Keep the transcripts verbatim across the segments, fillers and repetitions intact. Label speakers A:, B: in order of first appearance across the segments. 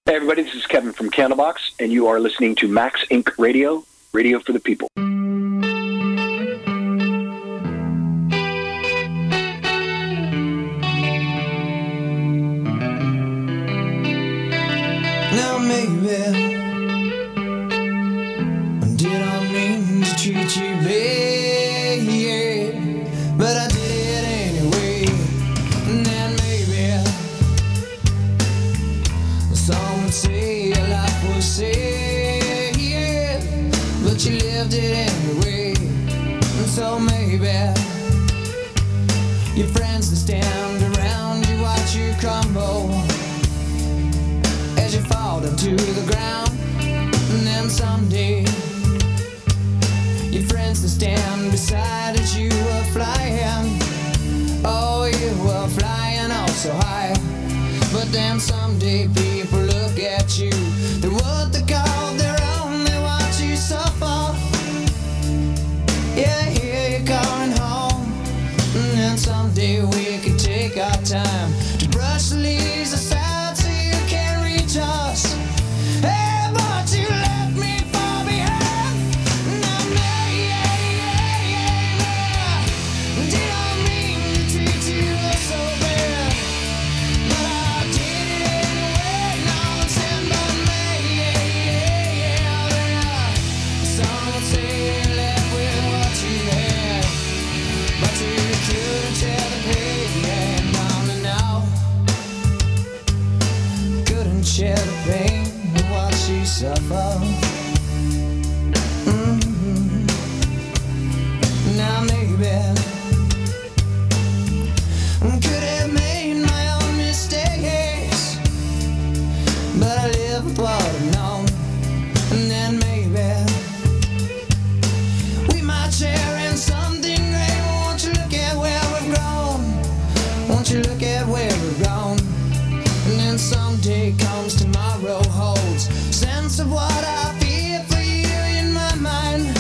A: Hey everybody, this is Kevin from Candlebox, and you are listening to Max Incorporated. Radio, radio for the people.
B: Now maybe did I mean to treat you bad, but I did it anyway. And then maybe some would say your life was sad, but you lived it anyway. And so maybe your friends that stand around you watch you crumble as you fall to the ground. And then someday your friends that stand beside as you were flying, oh, you were flying oh so high. But then someday people look at you, they're what they call their own, they watch you suffer. Yeah, here you're going home. And then someday we could take our time to brush the leaves aside so you can reach us. Hey, but you left me far behind. Now, yeah, yeah, yeah, yeah. Did I mean to treat you so bad? But I did it anyway. Now I'm saying, but me, yeah, yeah, yeah, yeah. Some would say you left with what you had, but you couldn't tell the pain, yeah, mama, now. Couldn't share the pain of what she suffered. Mm-hmm. Now maybe I could have made my own mistakes, but I live with what I've known. And then maybe we might share in something great. Won't you look at where we've grown? Won't you look at where we've grown? And then someday comes tomorrow holds sense of what I feel for you in my mind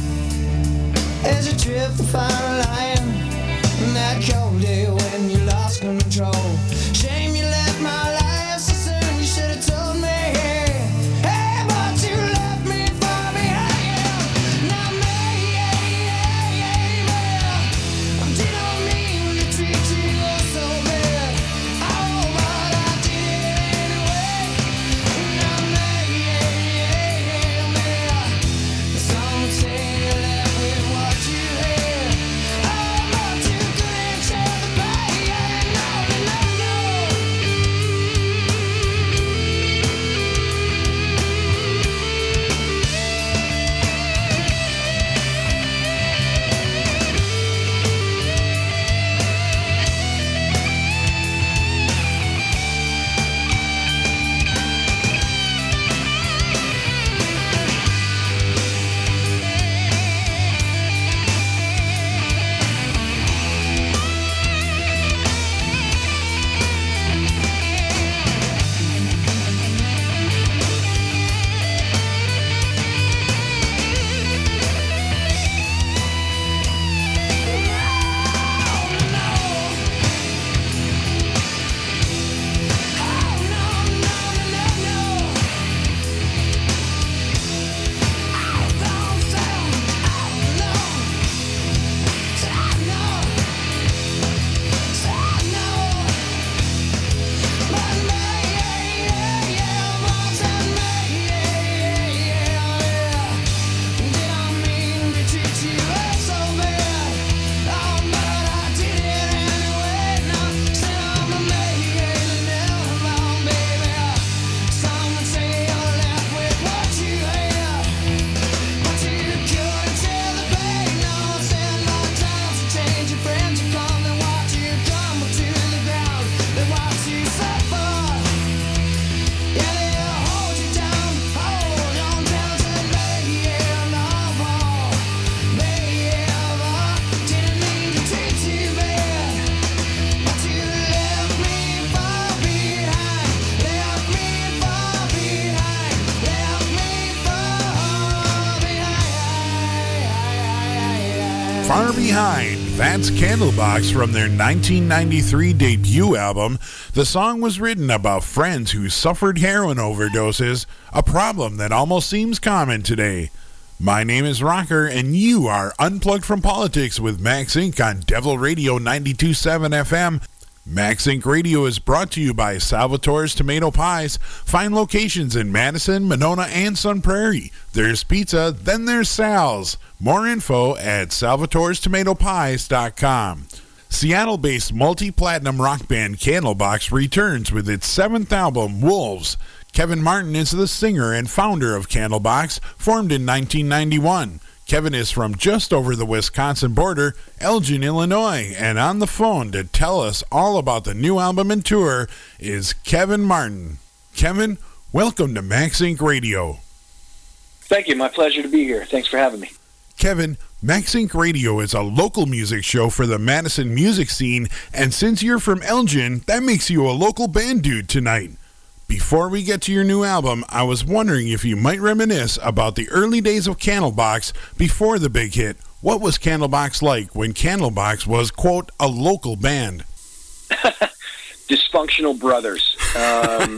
B: as you trip the fire line. And that cold day when you lost control, shame you left my life so soon. You should have told me, hey, but you left me far behind. Now me, yeah, yeah, yeah, yeah. Did I mean to treat you so bad? Oh, but I did it anyway. Now me, yeah, yeah, yeah, yeah. Some would say you left with what you had. Oh, but you couldn't tell the pain. No, no, no.
C: Far Behind That's Candlebox from their nineteen ninety-three debut album. The song was written about friends who suffered heroin overdoses, a problem that almost seems common today. My name is Rocker, and you are Unplugged from Politics with Max Incorporated on Devil Radio ninety-two point seven F M. Max Incorporated Radio is brought to you by Salvatore's Tomato Pies. Find locations in Madison, Monona, and Sun Prairie. There's pizza, then there's Sal's. More info at salvatores tomato pies dot com. Seattle-based multi-platinum rock band Candlebox returns with its seventh album, Wolves. Kevin Martin is the singer and founder of Candlebox, formed in nineteen ninety-one. Kevin is from just over the Wisconsin border, Elgin, Illinois, and on the phone to tell us all about the new album and tour is Kevin Martin. Kevin, welcome to Max Incorporated Radio.
A: Thank you. My pleasure to be here. Thanks for having me.
C: Kevin, Max Incorporated Radio is a local music show for the Madison music scene, and since you're from Elgin, that makes you a local band dude tonight. Before we get to your new album, I was wondering if you might reminisce about the early days of Candlebox before the big hit. What was Candlebox like when Candlebox was, quote, a local band?
A: Dysfunctional brothers. Um,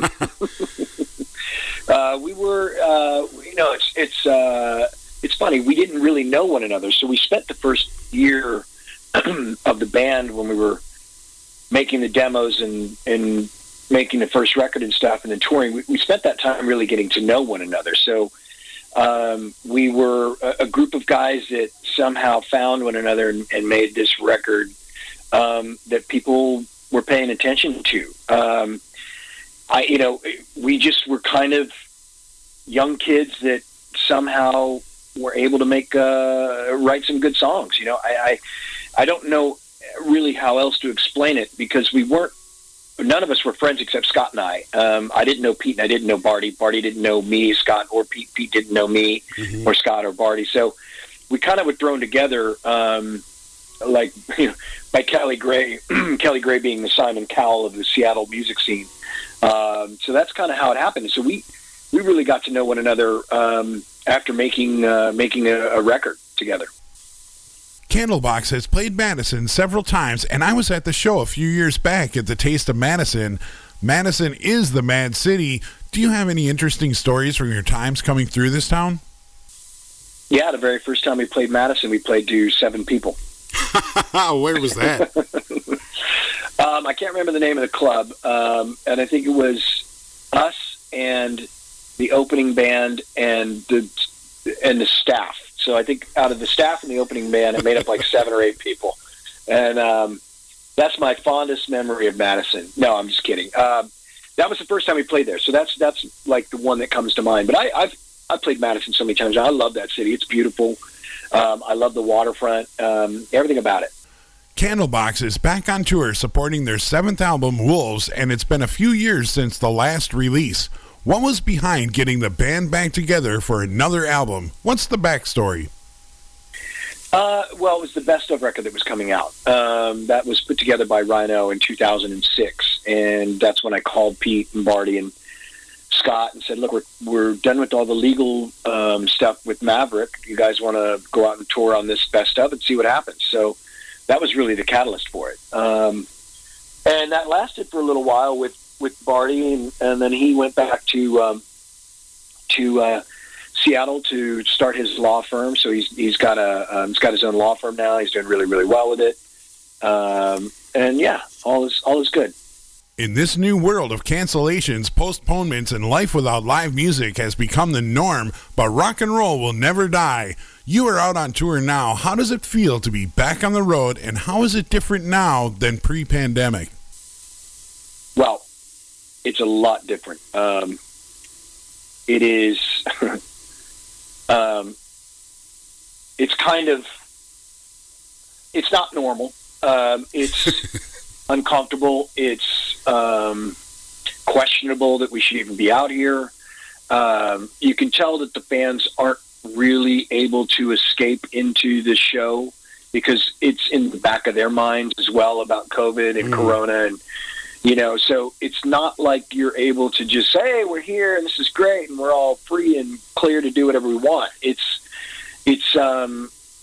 A: uh, we were, uh, you know, it's it's uh, it's funny. We didn't really know one another, so we spent the first year of the band when we were making the demos and and. making the first record and stuff and then touring, we, we spent that time really getting to know one another. So um, we were a, a group of guys that somehow found one another and, and made this record um, that people were paying attention to. Um, I, you know, we just were kind of young kids that somehow were able to make, uh, write some good songs. You know, I, I, I don't know really how else to explain it because we weren't, none of us were friends except Scott and I. Um, I didn't know Pete and I didn't know Barty. Barty didn't know me, Scott, or Pete. Pete didn't know me mm-hmm. or Scott or Barty. So we kind of were thrown together um, like you know, by Kelly Gray, Kelly Gray being the Simon Cowell of the Seattle music scene. Um, so that's kind of how it happened. So we, we really got to know one another um, after making, uh, making a, a record together.
C: Candlebox has played Madison several times, and I was at the show a few years back at the Taste of Madison. Madison is the Mad City. Do you have any interesting stories from your times coming through this town?
A: Yeah, the very first time we played Madison, we played to seven people.
C: Where was that?
A: um, I can't remember the name of the club, um, and I think it was us and the opening band and the and the staff. So I think out of the staff and the opening band, it made up like seven or eight people. And um, that's my fondest memory of Madison. No, I'm just kidding. Um, that was the first time we played there. So that's that's like the one that comes to mind. But I, I've I've played Madison so many times. I love that city. It's beautiful. Um, I love the waterfront, um, everything about it.
C: Candlebox is back on tour supporting their seventh album, Wolves, and it's been a few years since the last release. What was behind getting the band back together for another album? What's the backstory?
A: Uh, well, it was the best of record that was coming out. Um, that was put together by Rhino in two thousand six, and that's when I called Pete and Barty and Scott and said, look, we're, we're done with all the legal um, stuff with Maverick. You guys want to go out and tour on this best of and see what happens? So that was really the catalyst for it. Um, and that lasted for a little while with with Barty, and, and then he went back to um, to uh, Seattle to start his law firm. So he's he's got a um, he's got his own law firm now. He's doing really really well with it, um, and yeah, all is all is good.
C: In this new world of cancellations, postponements, and life without live music has become the norm, but rock and roll will never die. You are out on tour now. How does it feel to be back on the road, and how is it different now than pre-pandemic?
A: Well, it's a lot different. Um, it is, um, it's kind of, it's not normal. Um, it's uncomfortable. It's um, questionable that we should even be out here. Um, you can tell that the fans aren't really able to escape into the show because it's in the back of their minds as well about COVID and mm. Corona and, you know, so it's not like you're able to just say, hey, we're here and this is great and we're all free and clear to do whatever we want. It's, it's, um,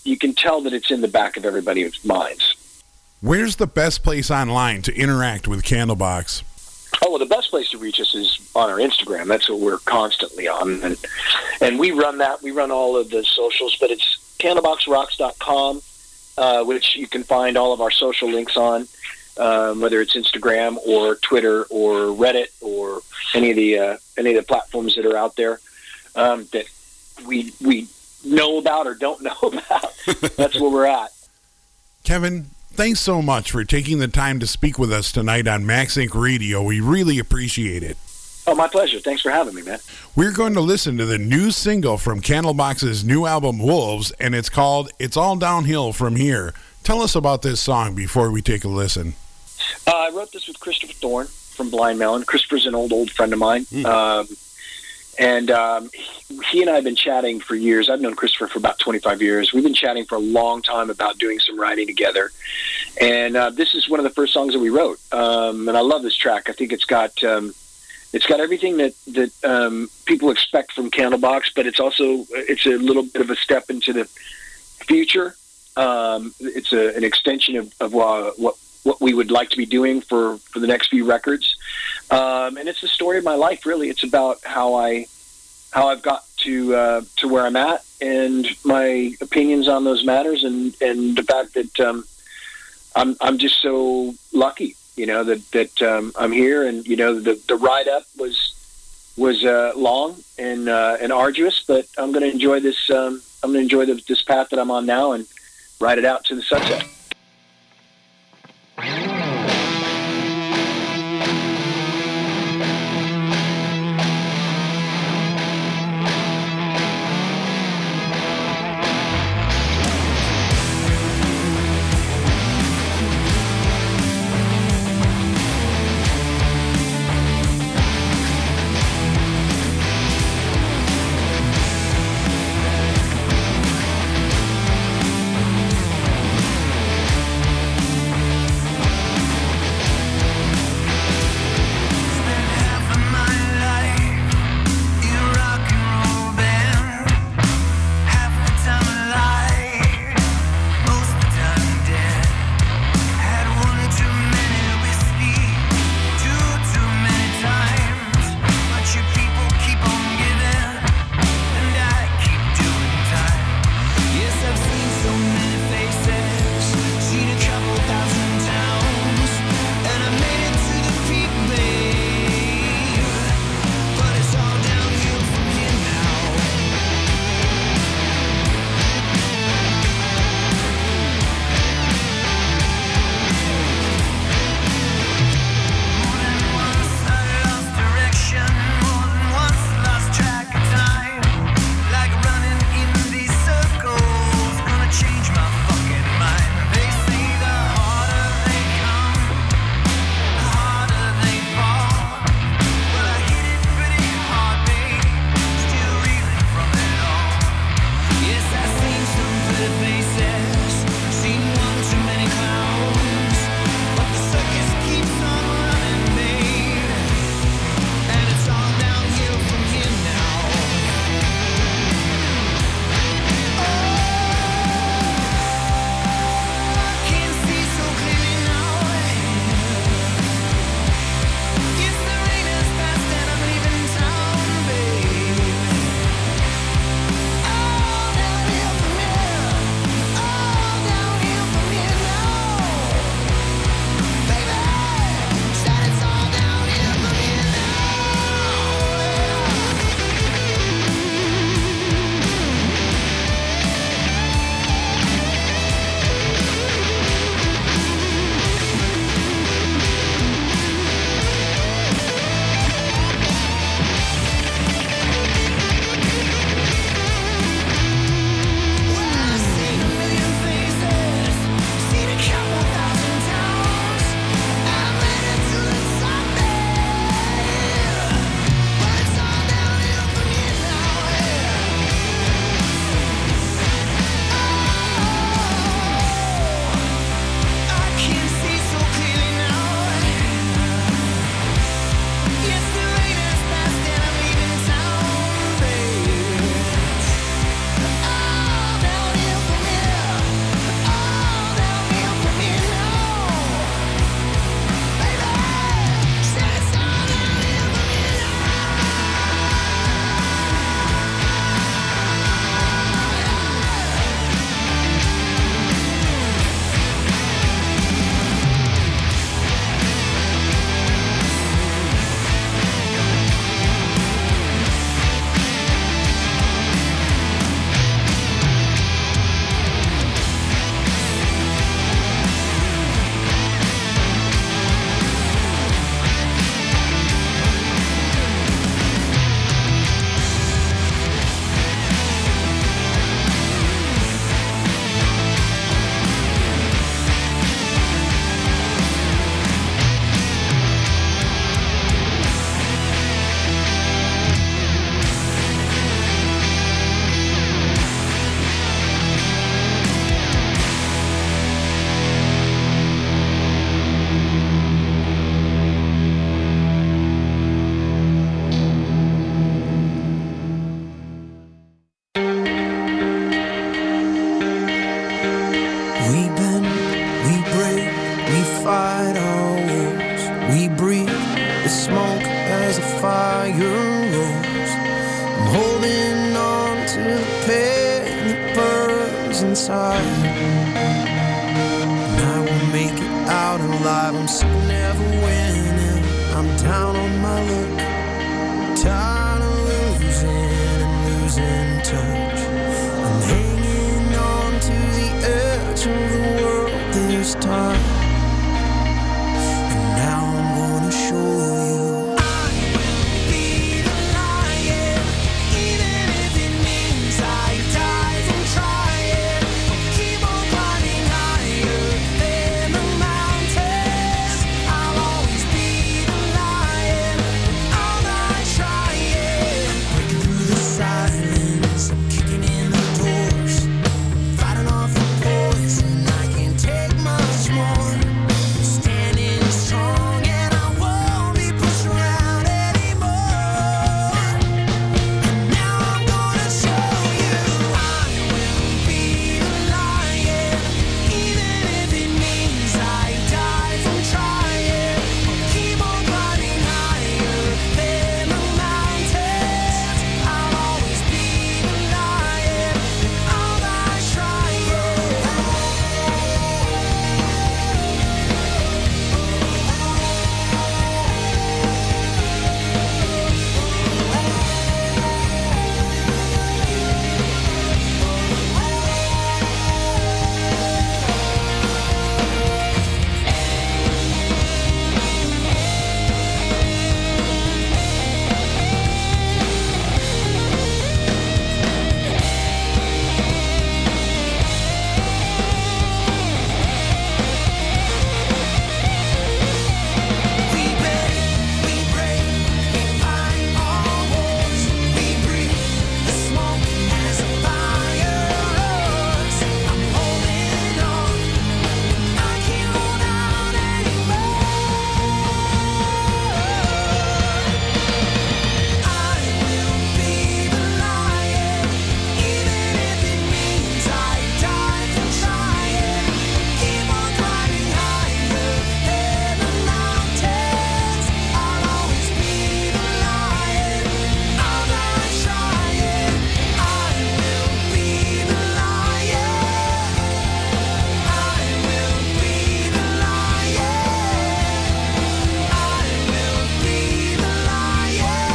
A: you can tell that it's in the back of everybody's minds.
C: Where's the best place online to interact with Candlebox?
A: Oh, well, the best place to reach us is on our Instagram. That's what we're constantly on. And and we run that. We run all of the socials, but it's candlebox rocks dot com, uh, which you can find all of our social links on, um, whether it's Instagram or Twitter or Reddit or any of the uh, any of the platforms that are out there um, that we we know about or don't know about. That's where we're at.
C: Kevin, thanks so much for taking the time to speak with us tonight on Max Inc Radio. We really appreciate it.
A: Oh, my pleasure. Thanks for having me, man.
C: We're going to listen to the new single from Candlebox's new album, Wolves, and it's called It's All Downhill From Here. Tell us about this song before we take a listen.
A: Uh, I wrote this with Christopher Thorne from Blind Melon. Christopher's an old, old friend of mine. Mm. Um, and um, he and I have been chatting for years. I've known Christopher for about twenty-five years. We've been chatting for a long time about doing some writing together. And uh, this is one of the first songs that we wrote. Um, and I love this track. I think it's got... Um, It's got everything that that um, people expect from Candlebox, but it's also it's a little bit of a step into the future. Um, it's a, an extension of, of uh, what what we would like to be doing for, for the next few records, um, and it's the story of my life. Really, it's about how I how I've got to uh, to where I'm at and my opinions on those matters, and, and the fact that um, I'm I'm just so lucky. You know, that, that um, I'm here, and, you know, the, the ride up was was uh, long and uh, and arduous, but I'm going to enjoy this. Um, I'm going to enjoy the, this path that I'm on now and ride it out to the sunset.
B: rose. I'm holding on to the pain that burns inside. And I will make it out alive. I'm sick of never winning. I'm down on my luck, tired of losing and losing touch. I'm hanging on to the edge of the world this time. And now I'm gonna show you I will be the lion, even if it means I die from trying. I'll keep on climbing higher than the mountains. I'll always be the lion, I'll not trying. Breaking through the silence, I'm kicking in the doors, fighting off the poison. I can't take much more. Standing strong and I won't be pushed around anymore. And now I'm gonna show you I will be the lion, even if it means I die from trying. I'll keep on climbing higher than the mountains. I'll always be the lion, I'll not trying. We beg, we break, we fight our wars. We breathe the smoke as a fire roars. I'm holding on, I can't hold out anymore. I will be the lion, even if it means I die from trying. Keep on climbing higher than the mountains. I'll always be the lion, I'll not trying. I will be the lion, I will be the lion, I will be the lion,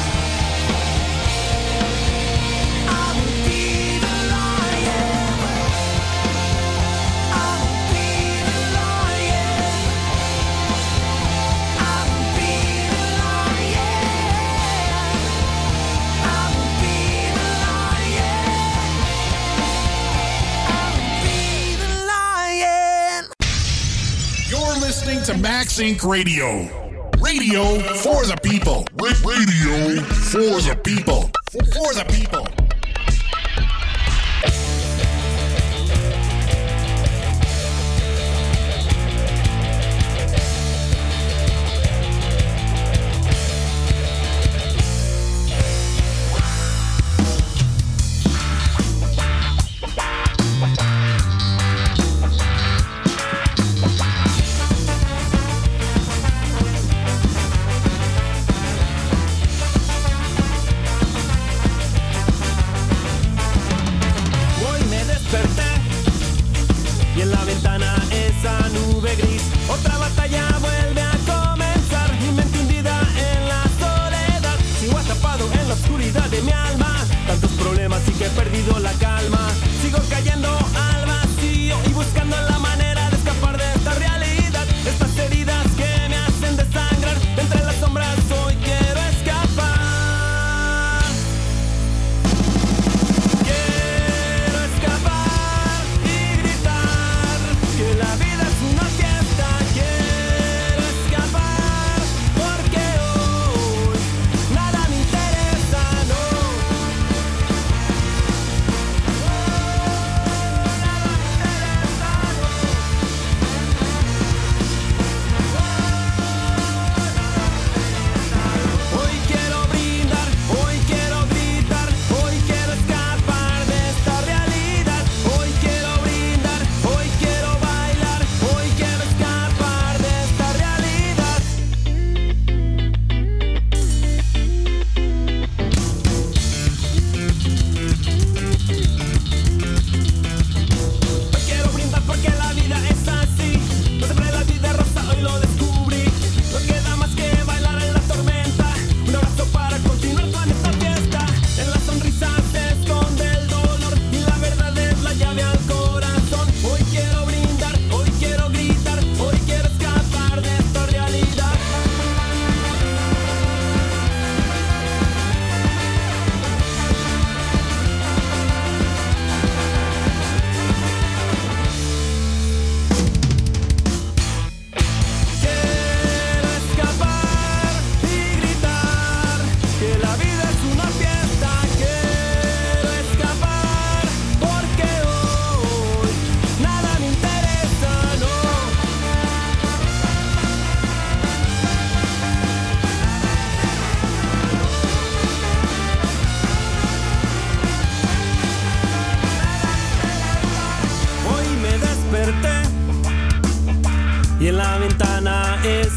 B: I will be the lion, I will be the lion, I will be the lion, I will be the lion, I will be the lion.
C: You're listening to Max Inc Radio. Radio for the people. Ra- Radio for the people. For, for the people.
B: I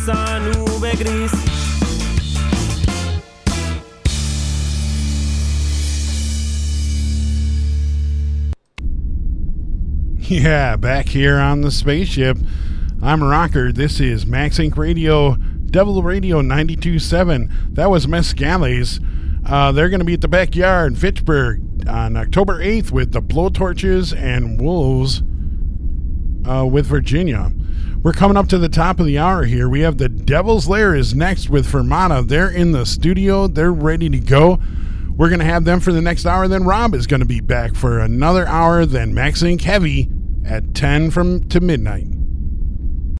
D: esa nube gris.
C: Yeah, back here on the spaceship. I'm Rocker. This is Max Inc Radio, Devil Radio ninety-two point seven. That was Mescales. Uh, they're going to be at the Backyard in Fitchburg on October eighth with the Blowtorches and Wolves uh, with Virginia. We're coming up to the top of the hour here. We have the Devil's Lair is next with Fermata. They're in the studio. They're ready to go. We're going to have them for the next hour. Then Rob is going to be back for another hour. Then Max Inc Heavy at ten from to midnight.